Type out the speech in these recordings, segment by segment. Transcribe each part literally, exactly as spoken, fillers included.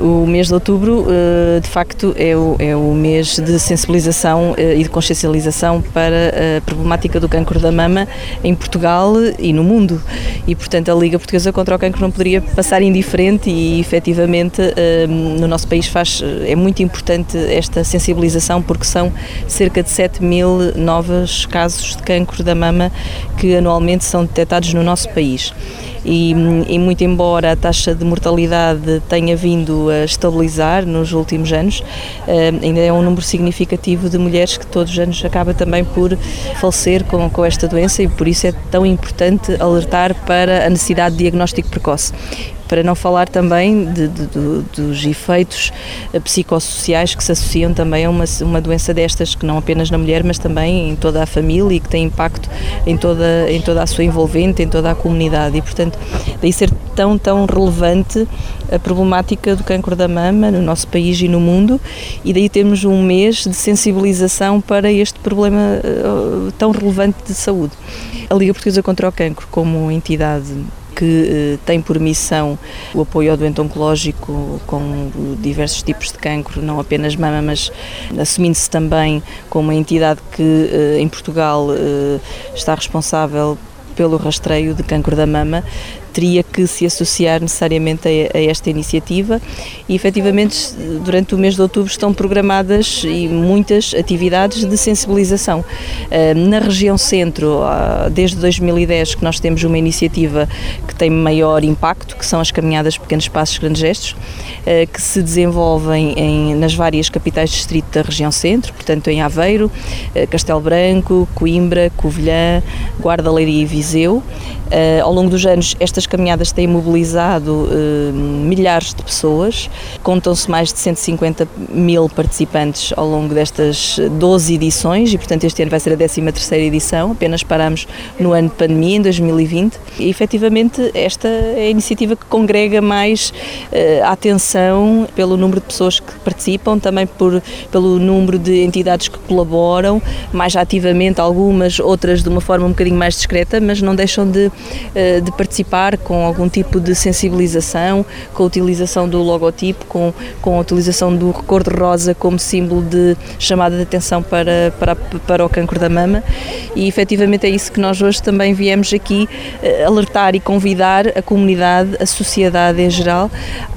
O mês de outubro, de facto, é o, é o mês de sensibilização e de consciencialização para a problemática do cancro da mama em Portugal e no mundo. E, portanto, a Liga Portuguesa contra o Cancro não poderia passar indiferente e, efetivamente, no nosso país faz, é muito importante esta sensibilização porque são cerca de sete mil novos casos de cancro da mama que anualmente são detectados no nosso país. E, e muito embora a taxa de mortalidade tenha vindo a estabilizar nos últimos anos, ainda é um número significativo de mulheres que todos os anos acaba também por falecer com, com esta doença e por isso é tão importante alertar para a necessidade de diagnóstico precoce. Para não falar também de, de, de, dos efeitos psicossociais que se associam também a uma, uma doença destas, que não apenas na mulher, mas também em toda a família e que tem impacto em toda, em toda a sua envolvente, em toda a comunidade. E, portanto, daí ser tão, tão relevante a problemática do cancro da mama no nosso país e no mundo, e daí temos um mês de sensibilização para este problema uh, tão relevante de saúde. A Liga Portuguesa contra o Cancro, como entidade que tem por missão o apoio ao doente oncológico com diversos tipos de cancro, não apenas mama, mas assumindo-se também como uma entidade que em Portugal está responsável pelo rastreio de cancro da mama, teria que se associar necessariamente a, a esta iniciativa e, efetivamente, durante o mês de outubro estão programadas e muitas atividades de sensibilização. Na região centro, desde dois mil e dez que nós temos uma iniciativa que tem maior impacto, que são as caminhadas Pequenos Passos, Grandes Gestos, que se desenvolvem em, nas várias capitais de distrito da região centro, portanto em Aveiro, Castelo Branco, Coimbra, Covilhã, Guarda, Leiria e Viseu. Ao longo dos anos, estas caminhadas têm mobilizado uh, milhares de pessoas, contam-se mais de cento e cinquenta mil participantes ao longo destas doze edições e, portanto, este ano vai ser a décima terceira edição, apenas parámos no ano de pandemia, em dois mil e vinte, e, efetivamente, esta é a iniciativa que congrega mais uh, a atenção pelo número de pessoas que participam, também por, pelo número de entidades que colaboram, mais ativamente, algumas, outras de uma forma um bocadinho mais discreta, mas não deixam de, uh, de participar com algum tipo de sensibilização, com a utilização do logotipo, com, com a utilização do cor-de-rosa como símbolo de chamada de atenção para, para, para o cancro da mama e efetivamente é isso que nós hoje também viemos aqui uh, alertar e convidar a comunidade, a sociedade em geral,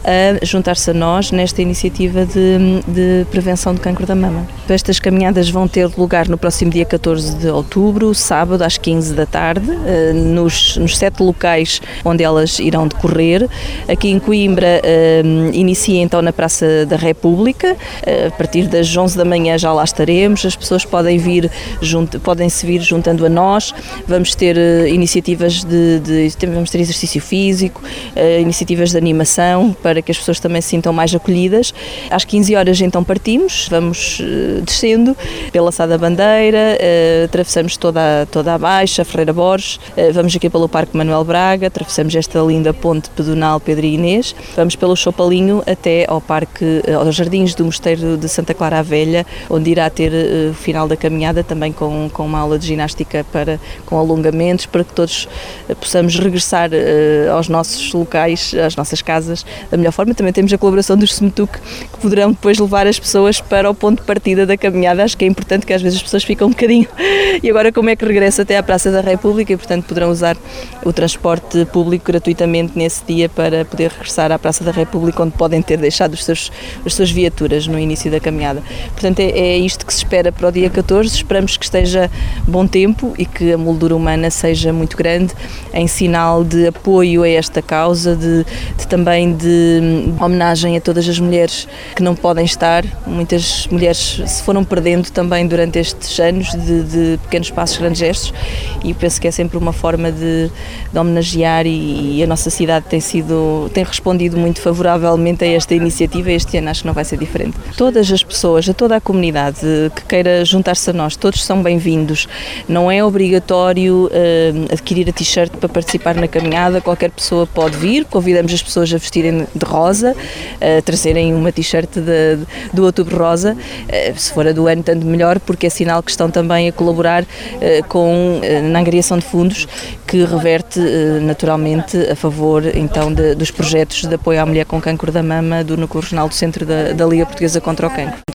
a juntar-se a nós nesta iniciativa de, de prevenção do cancro da mama. Estas caminhadas vão ter lugar no próximo dia catorze de outubro, sábado, às quinze da tarde, uh, nos, nos sete locais onde elas irão decorrer. Aqui em Coimbra uh, inicia então na Praça da República, uh, a partir das onze da manhã já lá estaremos, as pessoas podem vir, junto, podem se vir juntando a nós, vamos ter uh, iniciativas de, de, vamos ter exercício físico, uh, iniciativas de animação para que as pessoas também se sintam mais acolhidas. Às quinze horas então partimos, vamos uh, descendo pela Sá da Bandeira, uh, atravessamos toda a, toda a Baixa, a Ferreira Borges, uh, vamos aqui pelo Parque Manuel Braga, atravessamos esta linda ponte pedonal Pedro e Inês, vamos pelo Chopalinho até ao parque, aos jardins do Mosteiro de Santa Clara a Velha, onde irá ter o uh, final da caminhada também com, com uma aula de ginástica para, com alongamentos, para que todos uh, possamos regressar uh, aos nossos locais, às nossas casas, da melhor forma. Também temos a colaboração dos Semetuc, que poderão depois levar as pessoas para o ponto de partida da caminhada. Acho que é importante, que às vezes as pessoas ficam um bocadinho e agora como é que regresso até à Praça da República, e portanto poderão usar o transporte público gratuitamente nesse dia para poder regressar à Praça da República, onde podem ter deixado os seus, as suas viaturas no início da caminhada. Portanto, é, é isto que se espera para o dia catorze. Esperamos que esteja bom tempo e que a moldura humana seja muito grande, em sinal de apoio a esta causa, de, de também de homenagem a todas as mulheres que não podem estar. Muitas mulheres se foram perdendo também durante estes anos de, de Pequenos Passos, Grandes Gestos, e penso que é sempre uma forma de, de homenagear e, e a nossa cidade tem sido, tem respondido muito favoravelmente a esta iniciativa. Este ano acho que não vai ser diferente. Todas as pessoas, a toda a comunidade que queira juntar-se a nós, todos são bem-vindos. Não é obrigatório uh, adquirir a t-shirt para participar na caminhada, qualquer pessoa pode vir. Convidamos as pessoas a vestirem de rosa, a trazerem uma t-shirt de, de, do Outubro Rosa, uh, se for a do ano tanto melhor, porque é sinal que estão também a colaborar uh, com, uh, na angariação de fundos que reverte uh, naturalmente totalmente a favor então de, dos projetos de apoio à mulher com cancro da mama do Núcleo Regional do Centro da, da Liga Portuguesa contra o Cancro.